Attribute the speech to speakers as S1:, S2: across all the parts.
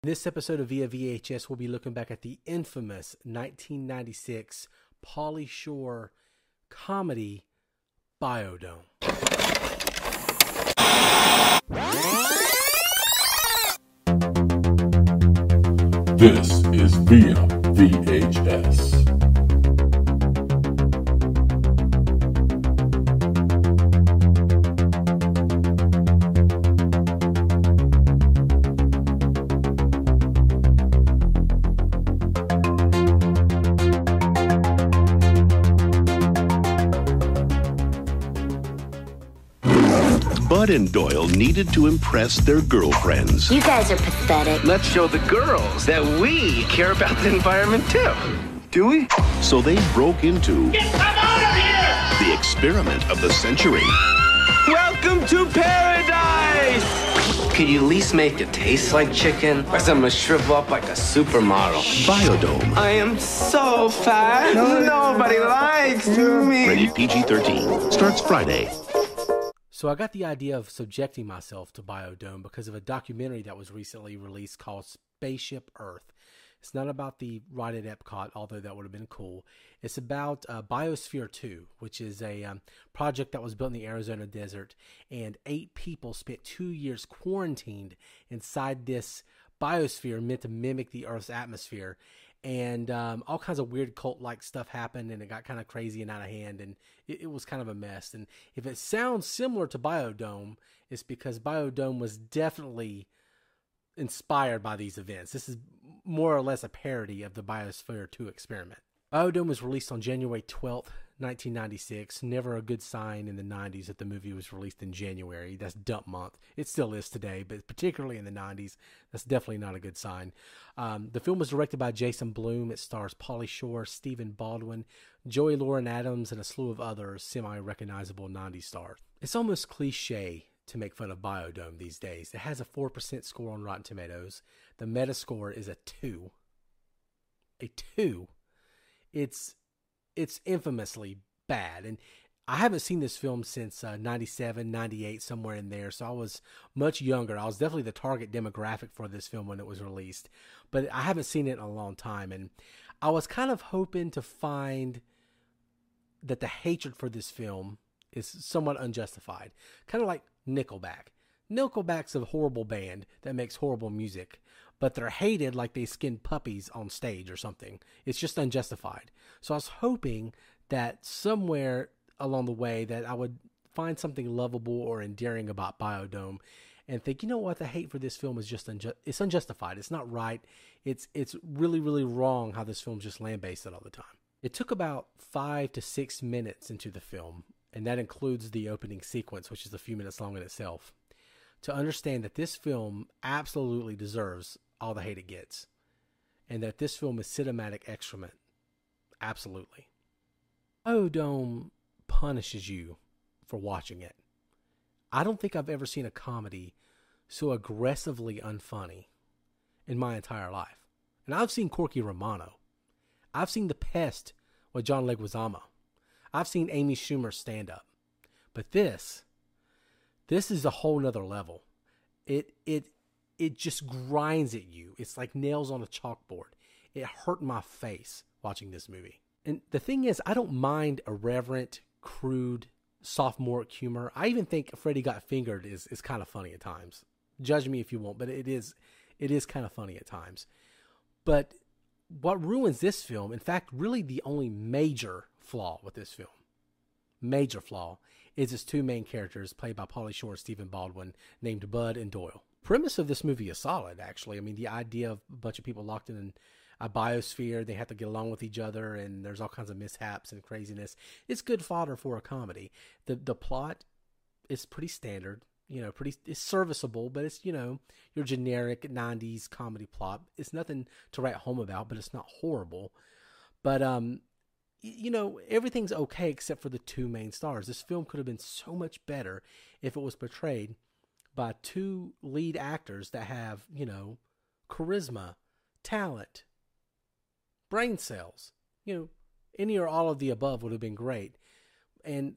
S1: In this episode of Via VHS, we'll be looking back at the infamous 1996 Pauly Shore comedy Biodome.
S2: This is Via VHS.
S3: Bud and Doyle needed to impress their girlfriends.
S4: You guys are pathetic.
S5: Let's show the girls that we care about the environment too. Do we?
S3: So they broke into
S6: Get them out of here!
S3: the experiment of the century.
S5: Welcome to paradise! Could you at least make it taste like chicken? Or I'm gonna shrivel up like a supermodel.
S3: Biodome.
S5: I am so fat. Nobody likes me.
S3: Rated PG-13. Starts Friday.
S1: So I got the idea of subjecting myself to Biodome because of a documentary that was recently released called Spaceship Earth. It's not about the ride at Epcot, although that would have been cool. It's about Biosphere 2, which is a project that was built in the Arizona desert, and 8 people spent 2 years quarantined inside this biosphere meant to mimic the Earth's atmosphere. And all kinds of weird cult-like stuff happened, and it got kind of crazy and out of hand, and it was kind of a mess. And if it sounds similar to Biodome, it's because Biodome was definitely inspired by these events. This is more or less a parody of the Biosphere 2 experiment. Biodome was released on January 12th, 1996. Never a good sign in the 90s that the movie was released in January. That's dump month. It still is today, but particularly in the 90s, that's definitely not a good sign. The film was directed by Jason Blum. It stars Pauly Shore, Stephen Baldwin, Joey Lauren Adams, and a slew of other semi-recognizable 90s stars. It's almost cliche to make fun of Biodome these days. It has a 4% score on Rotten Tomatoes. The Metascore is a 2. A 2. It's infamously bad, and I haven't seen this film since 97, 98, somewhere in there, so I was much younger. I was definitely the target demographic for this film when it was released, but I haven't seen it in a long time, and I was kind of hoping to find that the hatred for this film is somewhat unjustified, kind of like Nickelback. Nickelback's a horrible band that makes horrible music, but they're hated like they skinned puppies on stage or something. It's just unjustified. So I was hoping that somewhere along the way that I would find something lovable or endearing about Biodome and think, you know what, the hate for this film is just it's unjustified. It's not right. It's really, really wrong how this film's just lambasted all the time. It took about 5 to 6 minutes into the film, and that includes the opening sequence, which is a few minutes long in itself, to understand that this film absolutely deserves all the hate it gets, and that this film is cinematic excrement. Absolutely. Biodome punishes you for watching it. I don't think I've ever seen a comedy so aggressively unfunny in my entire life. And I've seen Corky Romano. I've seen The Pest with John Leguizamo. I've seen Amy Schumer stand up. But this is a whole nother level. It just grinds at you. It's like nails on a chalkboard. It hurt my face watching this movie. And the thing is, I don't mind irreverent, crude, sophomoric humor. I even think Freddy Got Fingered is kind of funny at times. Judge me if you want, but it is kind of funny at times. But what ruins this film, in fact, really the only major flaw with this film, is its 2 main characters played by Pauly Shore and Stephen Baldwin, named Bud and Doyle. Premise of this movie is solid, actually. I mean, the idea of a bunch of people locked in a biosphere, they have to get along with each other, and there's all kinds of mishaps and craziness. It's good fodder for a comedy. The plot is pretty standard, it's serviceable, but it's, your generic 90s comedy plot. It's nothing to write home about, but it's not horrible. But, everything's okay except for the 2 main stars. This film could have been so much better if it was portrayed by 2 lead actors that have, charisma, talent, brain cells. Any or all of the above would have been great. And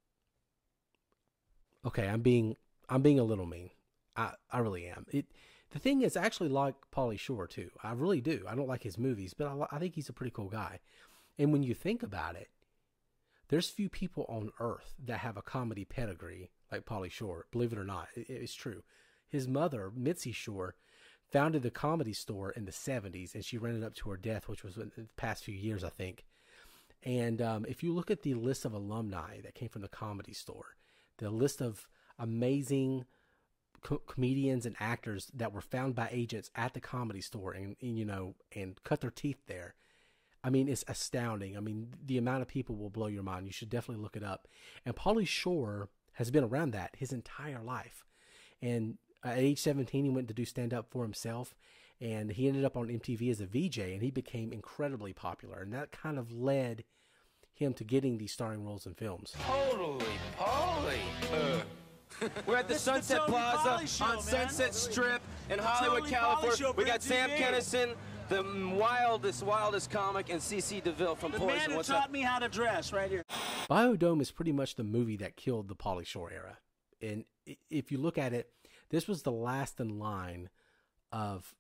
S1: okay, I'm being a little mean. I really am. The thing is, I actually like Pauly Shore too. I really do. I don't like his movies, but I think he's a pretty cool guy. And when you think about it, there's few people on earth that have a comedy pedigree like Pauly Shore. Believe it or not, it's true. His mother, Mitzi Shore, founded the Comedy Store in the 70s, and she ran it up to her death, which was in the past few years, I think. And if you look at the list of alumni that came from the Comedy Store, the list of amazing comedians and actors that were found by agents at the Comedy Store and cut their teeth there. I mean, it's astounding. I mean, the amount of people will blow your mind. You should definitely look it up. And Pauly Shore has been around that his entire life. And at age 17, he went to do stand-up for himself. And he ended up on MTV as a VJ, and he became incredibly popular. And that kind of led him to getting these starring roles in films.
S5: Holy Pauly. We're at the Sunset Plaza on Sunset Strip in Hollywood, California. We got Sam Kinison, the wildest comic, and CC DeVille from Poison.
S4: The man who taught me how to dress right here.
S1: Biodome is pretty much the movie that killed the Pauly Shore era. And if you look at it, this was the last in line of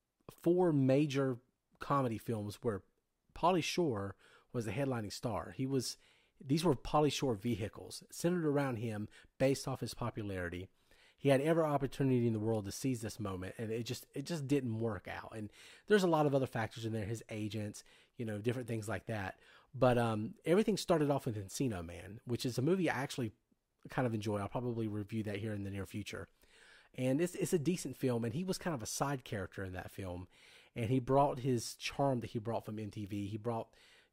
S1: 4 major comedy films where Pauly Shore was the headlining star. These were Pauly Shore vehicles centered around him based off his popularity. He had every opportunity in the world to seize this moment, and it just didn't work out. And there's a lot of other factors in there, his agents, different things like that. But everything started off with Encino Man, which is a movie I actually kind of enjoy. I'll probably review that here in the near future. And it's a decent film, and he was kind of a side character in that film. And he brought his charm that he brought from MTV. He brought,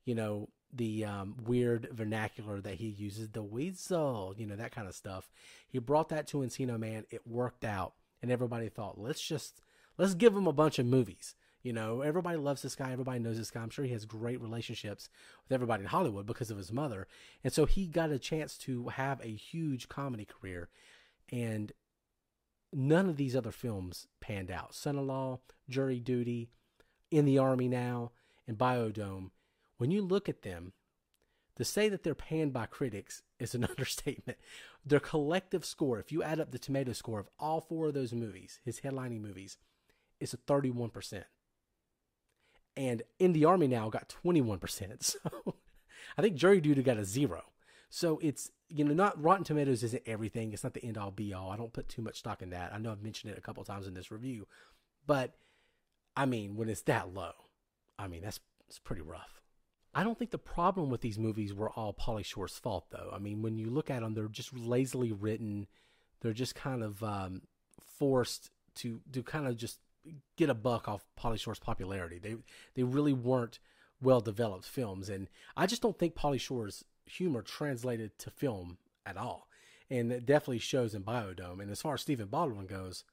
S1: the weird vernacular that he uses, the weasel, that kind of stuff. He brought that to Encino Man. It worked out, and everybody thought, let's give him a bunch of movies. Everybody loves this guy. Everybody knows this guy. I'm sure he has great relationships with everybody in Hollywood because of his mother. And so he got a chance to have a huge comedy career, and none of these other films panned out. Son-in-Law, Jury Duty, In the Army Now, and Biodome. When you look at them, to say that they're panned by critics is an understatement. Their collective score, if you add up the tomato score of all 4 of those movies, his headlining movies, is a 31%. And In the Army Now got 21%. So I think Jury Duty got a 0. So it's, not Rotten Tomatoes isn't everything. It's not the end all be all. I don't put too much stock in that. I know I've mentioned it a couple times in this review. But, I mean, when it's that low, it's pretty rough. I don't think the problem with these movies were all Pauly Shore's fault, though. I mean, when you look at them, they're just lazily written. They're just kind of forced to kind of just get a buck off Pauly Shore's popularity. They really weren't well-developed films, and I just don't think Pauly Shore's humor translated to film at all. And it definitely shows in Biodome. And as far as Stephen Baldwin goes,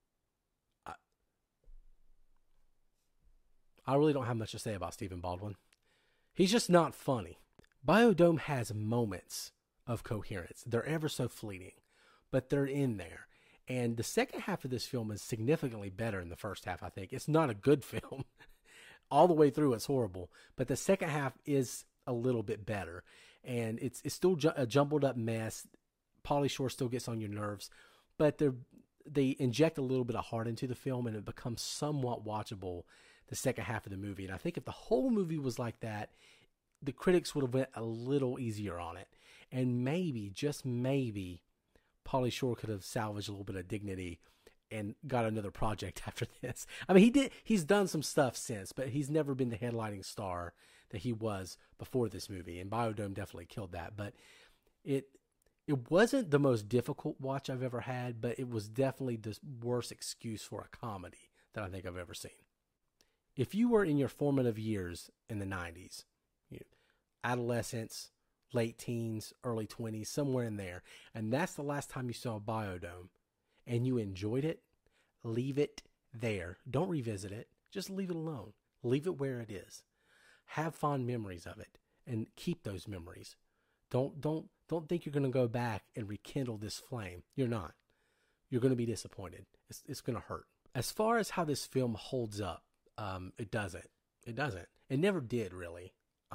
S1: I really don't have much to say about Stephen Baldwin. He's just not funny. Biodome has moments of coherence. They're ever so fleeting, but they're in there. And the second half of this film is significantly better than the first half, I think. It's not a good film. All the way through, it's horrible. But the second half is a little bit better. And it's still a jumbled up mess. Pauly Shore still gets on your nerves. But they inject a little bit of heart into the film, and it becomes somewhat watchable the second half of the movie. And I think if the whole movie was like that, the critics would have went a little easier on it. And maybe, just maybe, Pauly Shore could have salvaged a little bit of dignity and got another project after this. I mean, he's done some stuff since, but he's never been the headlining star that he was before this movie. And Biodome definitely killed that. But it wasn't the most difficult watch I've ever had, but it was definitely the worst excuse for a comedy that I think I've ever seen. If you were in your formative years in the 90s, adolescence, late teens, early 20s, somewhere in there, and that's the last time you saw Biodome, and you enjoyed it, leave it there. Don't revisit it. Just leave it alone. Leave it where it is. Have fond memories of it, and keep those memories. Don't think you're going to go back and rekindle this flame. You're not. You're going to be disappointed. It's going to hurt. As far as how this film holds up, it doesn't. It never did, really.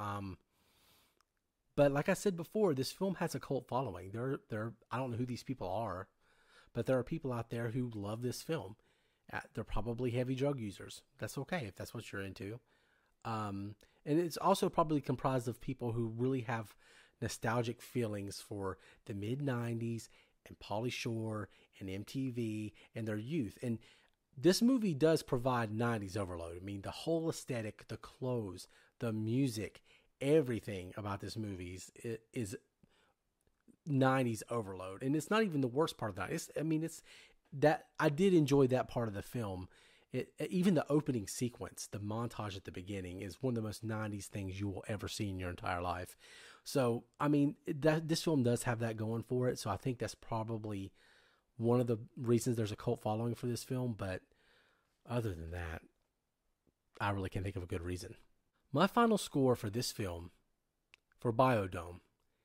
S1: But like I said before, this film has a cult following. I don't know who these people are, but there are people out there who love this film. They're probably heavy drug users. That's okay if that's what you're into. And it's also probably comprised of people who really have nostalgic feelings for the mid-90s and Pauly Shore and MTV and their youth. And this movie does provide 90s overload. I mean, the whole aesthetic, the clothes, the music, everything about this movie is 90s overload. And it's not even the worst part of that. It's that I did enjoy that part of the film. Even the opening sequence, the montage at the beginning, is one of the most 90s things you will ever see in your entire life. So, I mean, this film does have that going for it. So I think that's probably one of the reasons there's a cult following for this film. But other than that, I really can't think of a good reason. My final score for this film, for Biodome,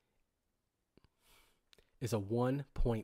S1: is a 1.8.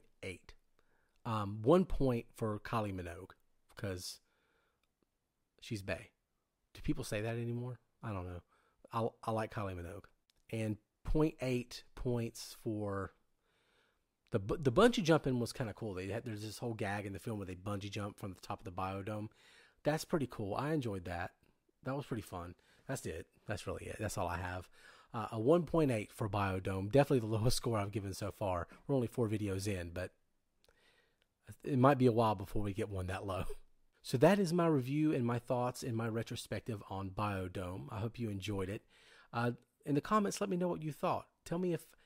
S1: 1 point for Kylie Minogue, because she's bae. Do people say that anymore? I don't know. I like Kylie Minogue. And 0.8 points for the bungee jumping was kind of cool. There's this whole gag in the film where they bungee jump from the top of the Biodome. That's pretty cool. I enjoyed that. That was pretty fun. That's it. That's really it. That's all I have. A 1.8 for Biodome. Definitely the lowest score I've given so far. We're only 4 videos in, but it might be a while before we get one that low. So that is my review and my thoughts and my retrospective on Biodome. I hope you enjoyed it. In the comments, let me know what you thought. Tell me if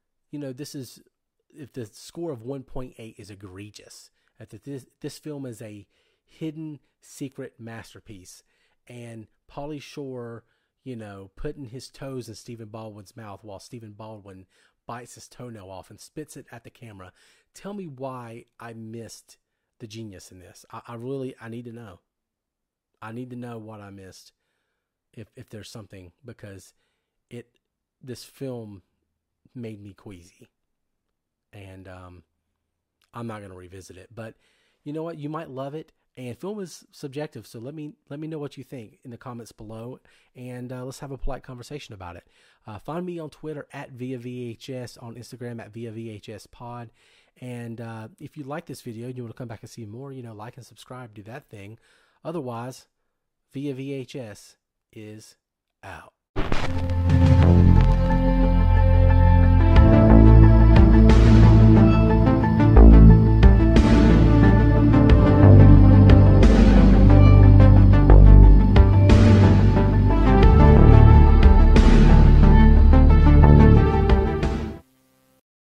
S1: the score of 1.8 is egregious. If this film is a hidden secret masterpiece, and Pauly Shore, putting his toes in Stephen Baldwin's mouth while Stephen Baldwin bites his toenail off and spits it at the camera. Tell me why I missed the genius in this. I need to know. I need to know what I missed, if there's something, because this film made me queasy, and I'm not going to revisit it. But you know what? You might love it, and film is subjective. So let me know what you think in the comments below, and let's have a polite conversation about it. Find me on Twitter at ViaVHS, on Instagram at ViaVHSPod. And if you like this video and you want to come back and see more, like and subscribe, do that thing. Otherwise, ViaVHS is out.